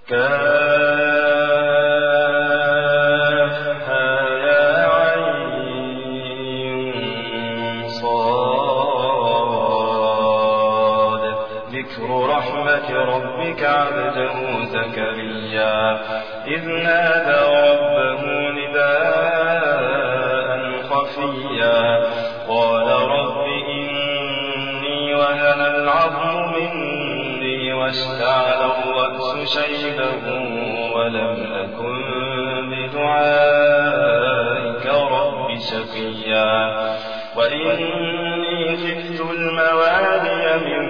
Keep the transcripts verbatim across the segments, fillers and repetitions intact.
كافها يا عين صاد ذكر رحمة ربك عبده زكريا إذ نادى ربه نداء خفيا قال رب إني وهن العظم مني واشتعل الرأس شيبا ولم أكن بدعائك رب شقيا وإني خفت الموالي من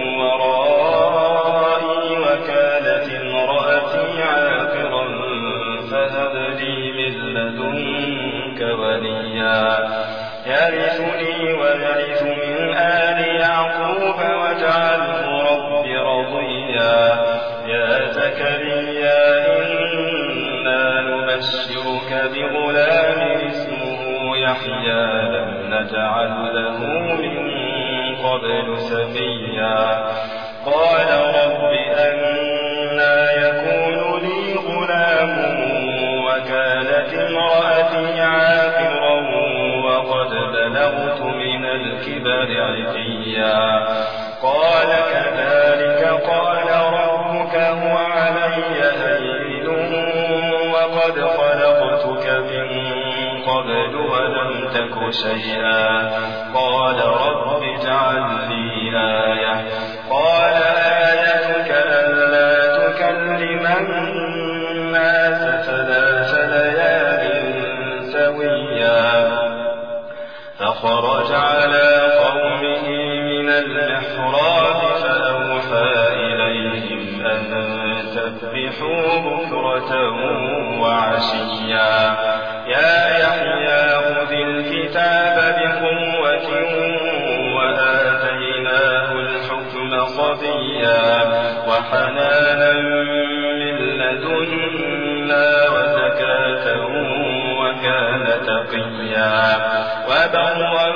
ورائي وكانت امرأتي عاقرا فهب لي من لدنك وليا يرثني ويرث من آل يعقوب واجعله رب رضيا يا زكريا إنا نبشرك بغلام اسمه يحيى لم نجعل له من قبل سميا قال رب أنى يكون لي غلام وكانت امرأتي عاقرا وقد بلغت من الكبر عتيا قال كذلك قال ربك هو علي هين وقد خلقتك من قبل ولم تك شيئا قال رب اجعل لي آية قال آيتك ألا تكلم الناس ثلاث ليال سويا فخرج على قومه من المحراب فأوحى إليهم أن سبحوا بكرة وعشيا يا يحيى خذ الكتاب بقوة وآتيناه الحكم صبيا وحنانا من لدنا وزكاة وكان تقيا وبرا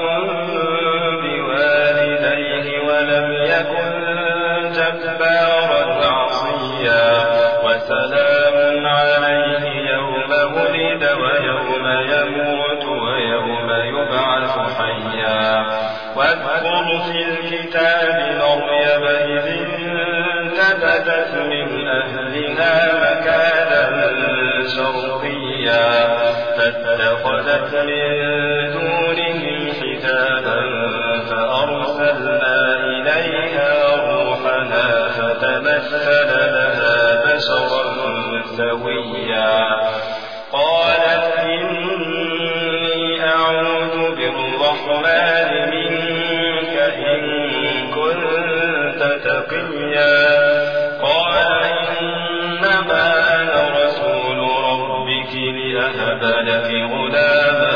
بوالديه ولم يكن جبارا عصيا وسلام عليه يوم ولد ويوم يموت ويوم يبعث حيا واذكر في الكتاب مريم إذ انتبذت من أهلها مكانا شرقيا فاتخذت من دونهم حجابا فأرسلنا إليها روحنا فتمثل لها بشرا سويا قالت إني أعوذ بالرحمن منك إن كنت تقيا قال إنما أنا رسول ربك لأهب لك غلاما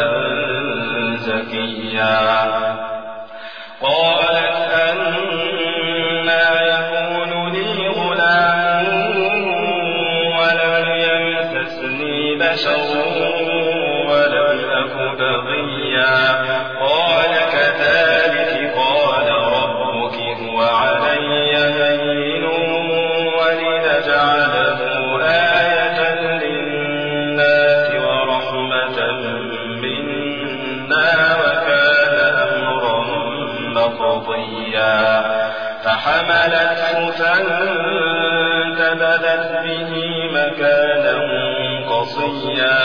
زكيا قالت أنى يكون لي غلام ولم يمسسني بشر ولم أك بغيا قال كذلك قال ربك هو علي هين ولنجعله آية للناس ورحمة منا وكان أمرا مقضيا فحملته فانتبذت به مكانا قصيا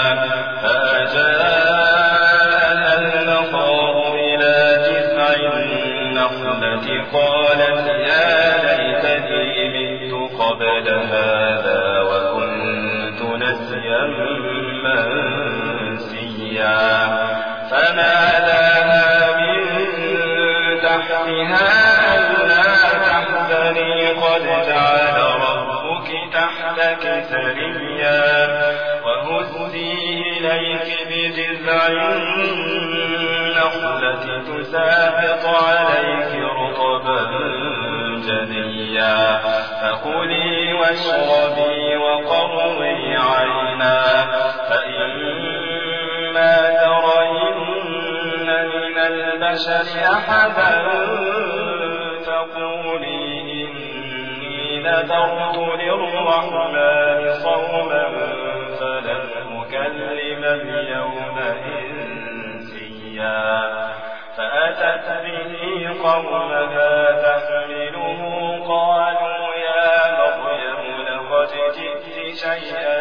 فأجاءها المخاض إلى جذع النخلة قالت يا ليتني مت قبل هذا وكنت نسيا منسيا فناداها من تحتها ألا تحزني قد جعل ربك تحتك سريا وهزي إليك بجذع النخلة تساقط عليك رطبا جنيا فكلي واشربي وقري عينا فإما ترين من البشر أحدا فقولي إني نذرت للرحمن قوما فلن أكلم اليوم إنسيا فأتت به قومها تحمله قالوا يا مريم لقد جئت شيئا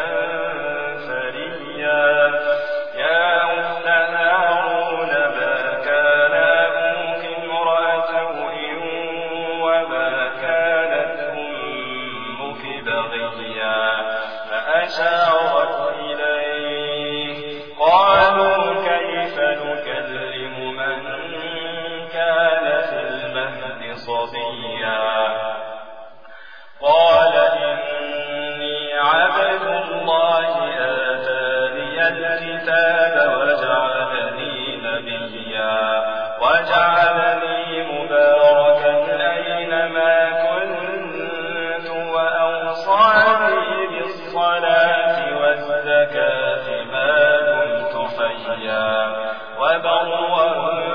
فريا يا أخت هارون ما كان أبوك امرأ سوء وما كانت أمك بغيا فأشارت إليه قالوا كيف نكلم من كان في المهد صبيا قال إني عبد الله آتاني الكتاب وجعلني نبيا وجعلني مباركا أينما كنت وأوصاني بالصلاة والزكاة ما دمت حيا وبرا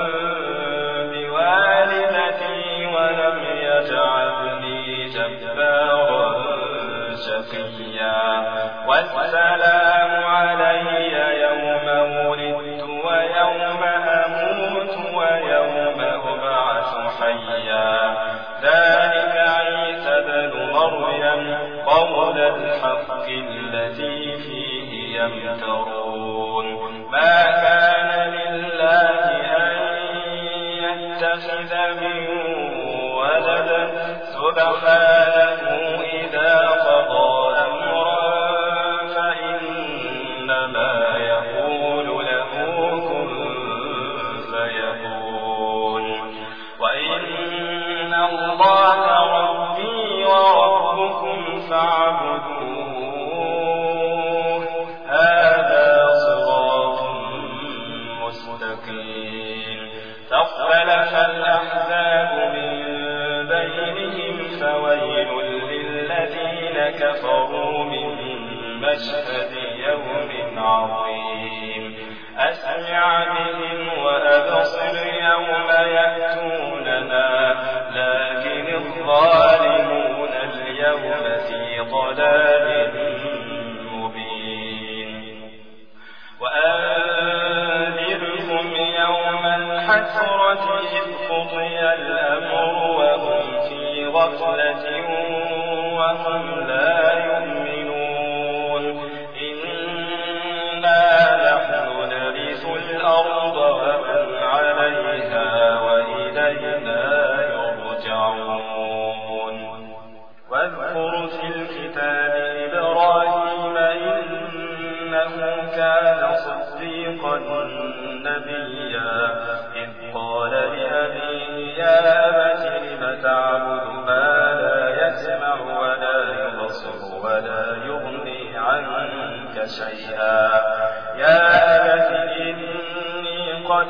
بوالدتي ولم يجعلني جبارا شقيا والسلام علي يوم ولدت ويوم أموت ويوم أبعث حيا ذلك عيسى بن مريم قول الحق الذي فيه يمترون ما كان لله أن يتخذ من ولد سبحانه إذا قضى أمرا فإنما يقول له كن فيكون وإن الله ربي وربكم فاعبدوه هذا صراط مستقيم فاختلف الأحزاب من بينهم فويل للذين كفروا من مشهد يوم عظيم أسمع بهم وأبصر يوم يأتوننا لكن الظالمون اليوم في ضلال مبين وأنذرهم يوم الحسرة إذ قضي الأمر وهم في غفلة وهم لا يؤمنون إنا نحن نرث الأرض ومن عليها وإلينا يرجعون واذكر في الكتاب إبراهيم إنه كان صديقا نبيا إذ قال لأبيه يا أبت لم تعبد ما لا يسمع ولا يبصر ولا يغني عنك شيئا يا أبت إني قد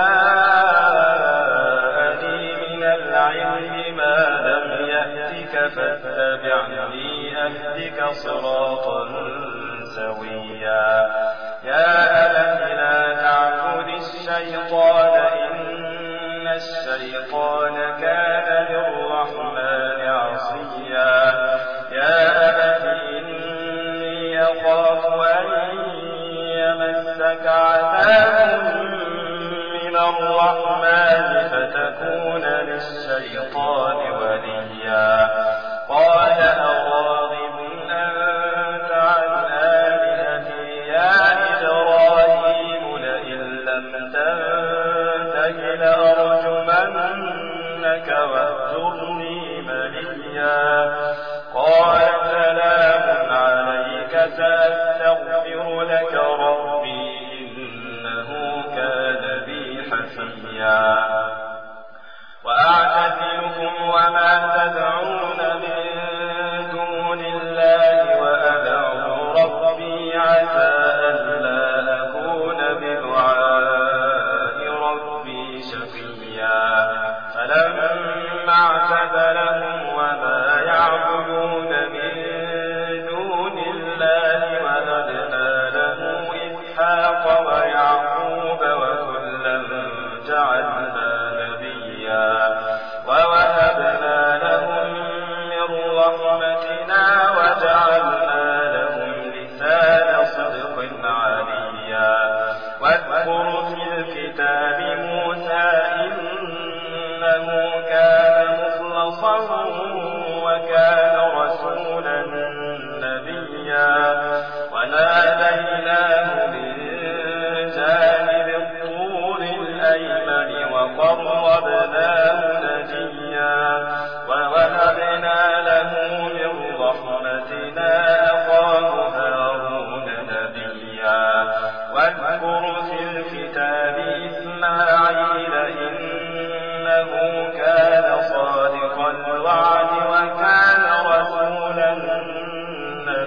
جاءني من العلم ما لم يأتك فاتبعني أهدك صراطا سويا يا أبت لا تعبد الشيطان إن الشيطان كان للرحمن عصيا يا أبت إني أخاف أن يمسك عذاب من الرحمن فتكون للشيطان وليا قال أراغب أنت عن آلهتي يا إبراهيم لئن لم تنته لأرجمنك واهجرني مليا قال سلام عليك سأستغفر لك ربي إنه كان بي حفيا وأعتزلكم وما تدعون من دون الله وأدعو ربي عسى ألا أكون بدعاء ربي شقيا فلما اعتزلهم وما يعبدون من دون الله وهبنا له إسحاق ويعقوب وكلا جعلنا نبيا ووهبنا لهم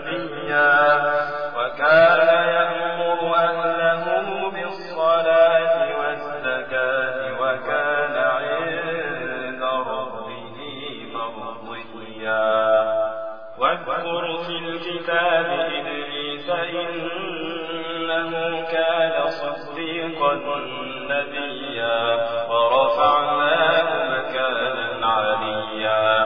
نبيا وكان يأمر أهله بالصلاة والزكاة وكان عند ربه مرضيا. واذكر في الكتاب إدريس إنه كان صديقا نبيا ورفعناه مكانا عليا.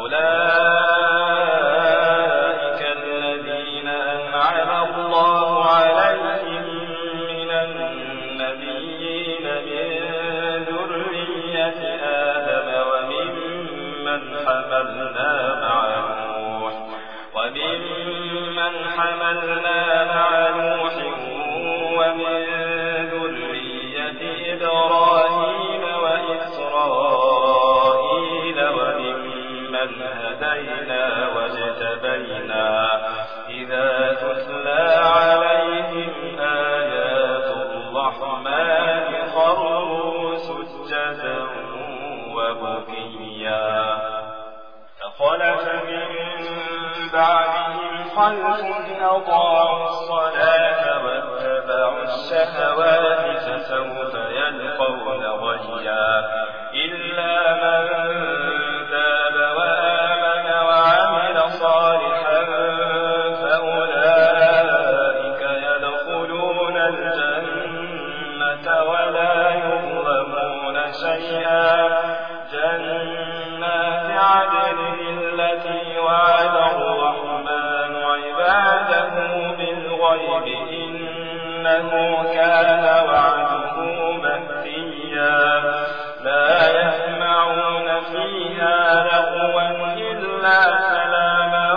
أولئك الذين أنعم الله عليهم من النبيين من ذرية آدم وممن حملنا مع نوح وممن حملنا مع نوح ومن ذرية إبراهيم وإسرائيل وممن هدينا واجتبينا إذا تتلى عليهم آيات الرحمن خروا سجدا وبكيا. فخلف من بعدهم خلف أضاعوا الصلاة واتبعوا الشهوات فسوف يلقون غيا. إلا من تاب وآمن وعمل صالحا فأولئك يدخلون الجنة ولا يظلمون شيئا. جنات عدن التي وعد الرحمن عباده بالغيب إنه كان وعده مأتيا. لا يسمعون فيها لغوا إلا سلاما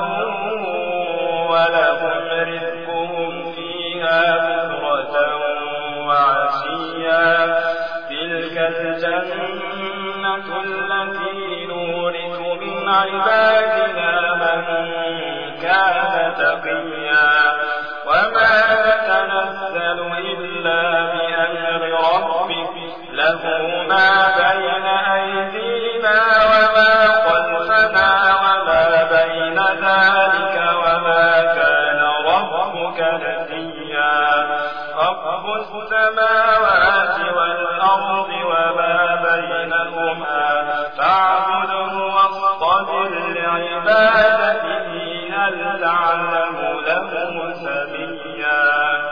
ولهم رزقهم فيها بكرة وعشيا. تلك الجنة التي نورث من عبادنا من كان تقيا. وما نتنزل إلا بأمر ربك له ما بين أيدينا وما خلفنا وما بين ذلك وما كان ربك نسيا. رب السماوات والأرض وما بينهما فاعبده واصطبر لعبادته هل تعلم له سميا.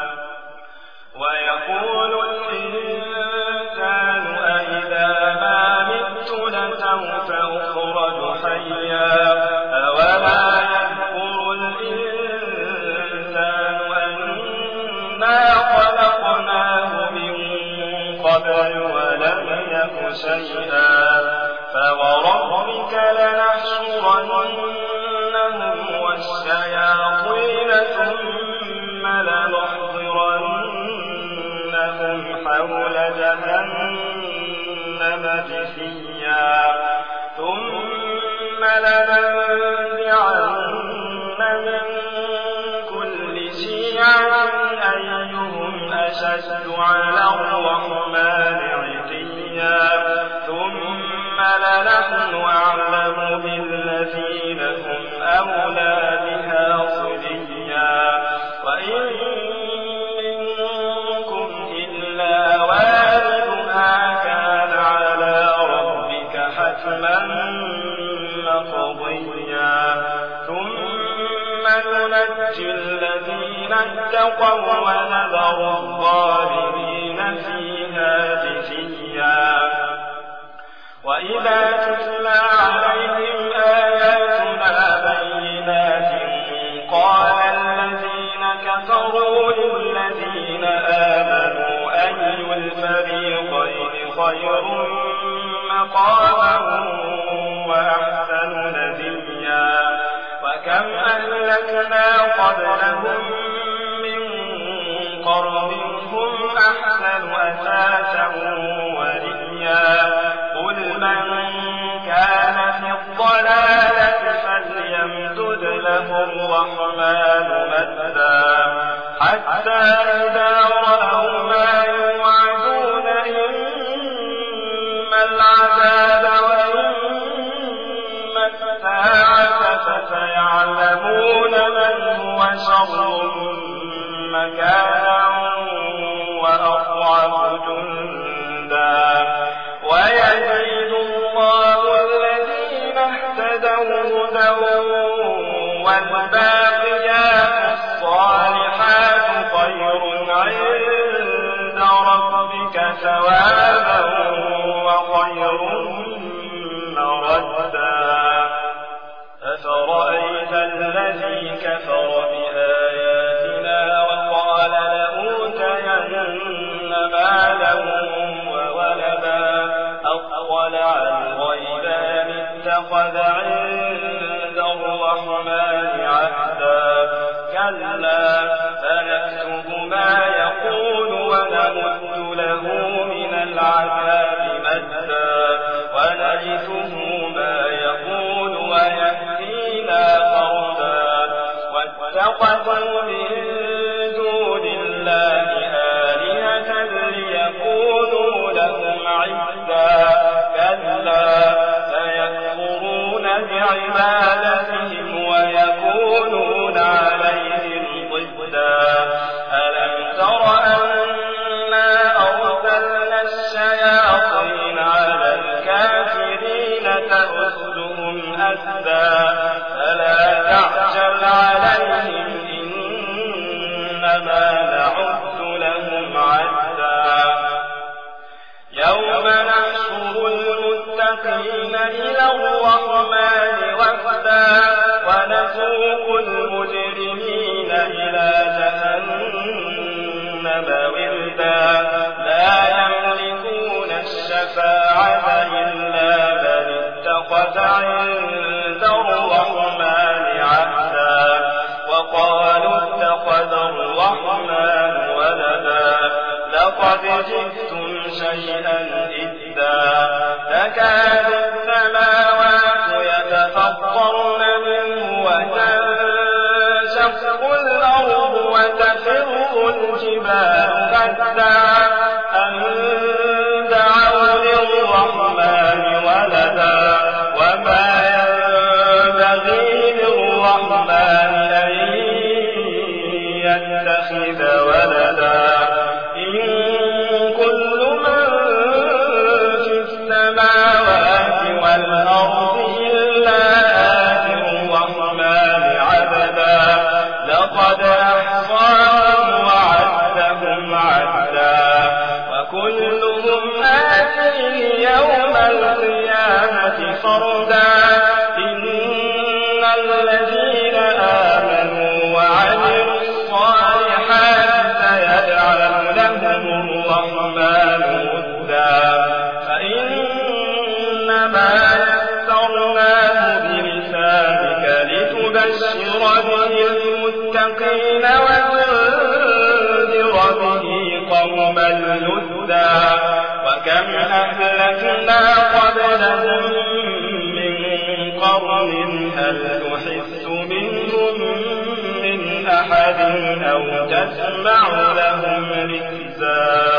ويقول الإنسان أإذا ما مت لسوف أخرج حيا. أولا يذكر الإنسان أنا خلقناه من قبل ولم يك شيئا. فوربك لنحشرنهم والشياطين ثم لنحضرنهم حول جهنم جثيا. ثم لننزعن من كل شيعة أيهم أشد على الرحمن عتيا. ثم لنحن أعلم بالذين هم أولى بها صليا. وإن منكم إلا واردها كان على ربك حتما مقضيا. ثم ننجي الذين اتقوا ونذر الظالمين فيها جثيا. وإذا تتلى عليهم آياتنا بينات قال الذين كفروا للذين آمنوا أي الفريقين خير مقاما وأحسن نديا. وكم أهلكنا قبلهم من قرن هم أحسن أثاثا ورئيا. قل من كان في الضلالة فليمدد له الرحمن مدا حتى إذا رأوا ما يوعدون إما العذاب وإما الساعة فسيعلمون من هو شر مكانا وأضعف جندا ويزيد الله الذين اهتدوا هدى والباقيات الصالحات خير عند ربك ثوابا وخير مردا أفرأيت الذي كفر بآياتنا وقال لأوتين مالا وولدا أطلع الغيبان اتخذ عند الرحمن عهدا كلا سنكتب ما يقول ونمد له من العذاب مدا ونرثه ما يقول ويهدينا فردا واتخذوا من دون الله آلهة ليكونوا لهم عزا كلا سيكفرون بعبادتهم ويكونون عليهم ضدا ألم تر أنا أرسلنا الشياطين على الكافرين تأخذهم أسدا فلا تعجل عليهم إنما نعد لهم عدا يوم نحشر المتقين إلى الرحمن وفدا ونسوق المجرمين إلى جهنم وردا لا يملكون الشفاعة إلا من اتخذ عند الرحمن عهدا وقالوا اتخذ الرحمن ولدا لقد جئتم شيئا إدا تكاد السماوات يتفطرن منه وتنشق الأرض وتخر الجبال هدا أن دعوا للرحمن ولدا وما ينبغي للرحمن أن يتخذ ولدا إن كل من في السماوات والأرض إلا آتي الرحمن عبدا لقد أحصاهم وعدهم عدا وكلهم آتيه يوم القيامة فردا إن الذين آمنوا وعملوا الصالحات سيجعل لهم الرحمن ودا فإنما يسرناه بلسانك لتبشر به المتقين وتنذر به قوما لدا وكم أهلكنا قبلهم من قرن هل تحس منهم من أحد أو تسمع لهم ركزا